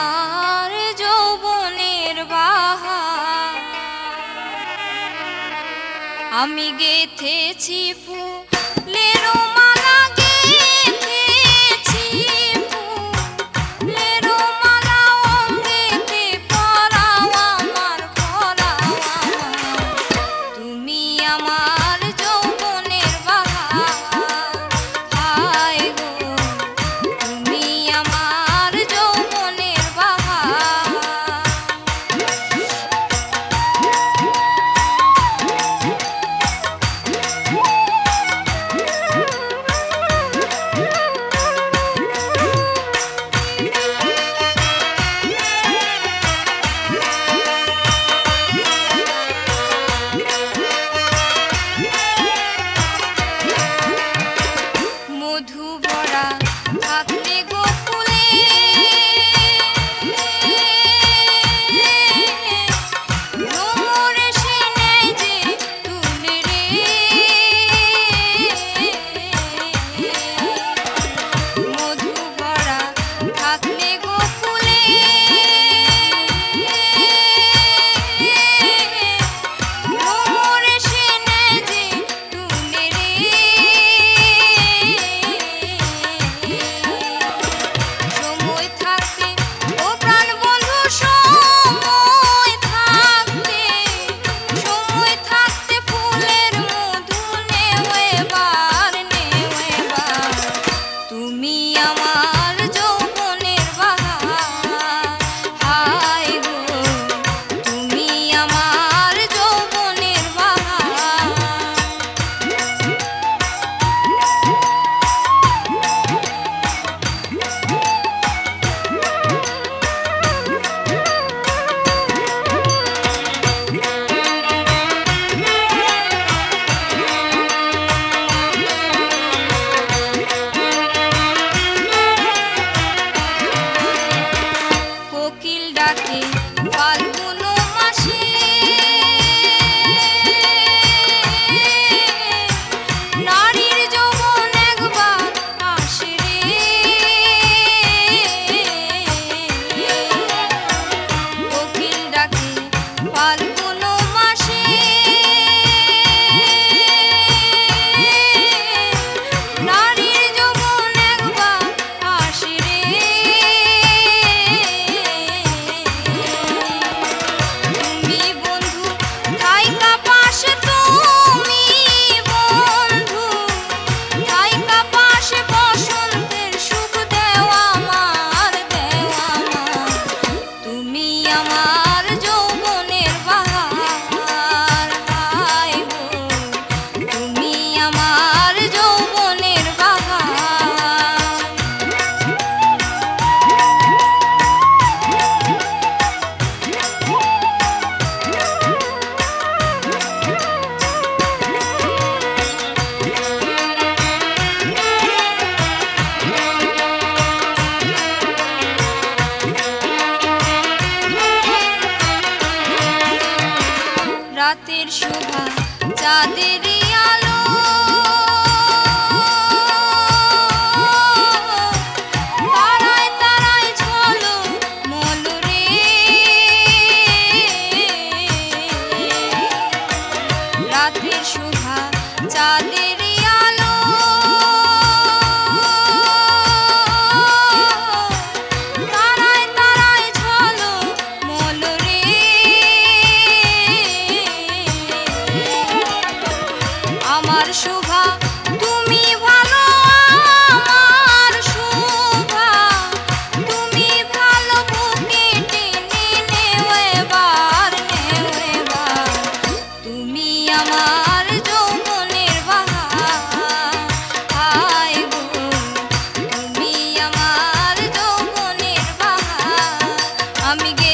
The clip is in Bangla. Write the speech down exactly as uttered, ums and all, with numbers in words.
আমার যৌবনের বাহার আমি গেথেছি ফুলের মালা গেথেছি ফুলের মালা অঙ্গেতে পরাও আমার পরাও আমার তুমি আমার যৌবনের বাহার হায় গো তুমি আমার যৌবনের বাহার মধু ভরা থাকলে গোকুলে ভ্রমর এসে নেয় যে তুলে রে মধু ভরা থাকলে গোকুলে ভ্রমর এসে নেয় যে তুলে রে সময় থাকতে ও প্রাণ বন্ধু সময় থাকতে সময় থাকতে ফুলের মধু নেও এবার নেও এবার তুমি আমার যৌবনের বাহার হায় গো তুমি আমার যৌবনের বাহার কোকিল ডাকে ফাল্গুন মাসে নারীর যৌবন একবার আসে রে কোকিল ডাকে ফাল্গুন মাসে নারীর যৌবন একবার আসে রে তুমি বন্ধু থাইকা পাশে তুমি বন্ধু থাইকা পাশে বসন্তের সুখ দেও আমার দেও আমার তুমি আমার যৌবনের বাহার হায় গো তুমি আমার যৌবনের বাহার রাতের শোভা চাঁদের আলো তারায় তারায় ঝলো মলো রে রাতের শোভা চাঁদের আলো তারায় তারায় ঝলো মলো রে আমার শোভা তুমি ভালো আমার শোভা তুমি ভালো বুকে টেনে নেও এবার নেও এবার তুমি আমার যৌবনের বাহার হায় গো তুমি আমার যৌবনের বাহার আমি